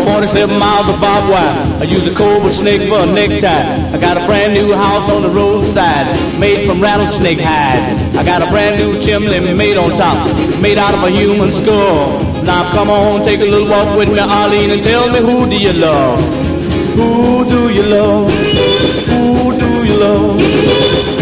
47 miles of barbed wire. I use a cobra snake for a necktie. I got a brand new house on the roadside, made from rattlesnake hide. I got a brand new chimney made on top, made out of a human skull. Now come on, take a little walk with me, Arlene, and tell me, who do you love? Who do you love? Who do you love?